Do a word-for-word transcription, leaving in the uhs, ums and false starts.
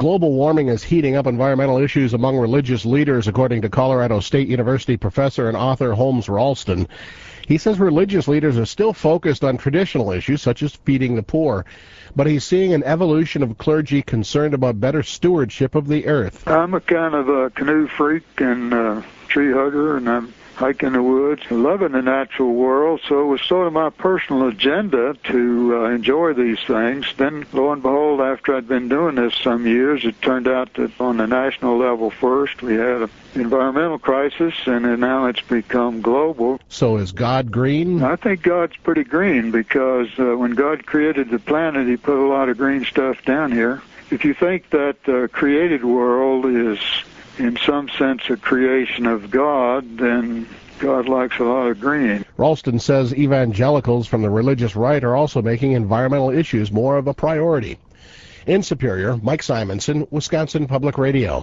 Global warming is heating up environmental issues among religious leaders, according to Colorado State University professor and author Holmes Ralston. He says religious leaders are still focused on traditional issues such as feeding the poor, but he's seeing an evolution of clergy concerned about better stewardship of the earth. I'm a kind of a canoe freak and a tree hugger, and I'm hiking the woods, loving the natural world, so it was sort of my personal agenda to uh, enjoy these things. Then, lo and behold, after I'd been doing this some years, it turned out that on the national level first, we had an environmental crisis, and then now it's become global. So is God green? I think God's pretty green, because uh, when God created the planet, he put a lot of green stuff down here. If you think that the created world is in some sense a creation of God, then God likes a lot of green. Ralston says evangelicals from the religious right are also making environmental issues more of a priority. In Superior, Mike Simonson, Wisconsin Public Radio.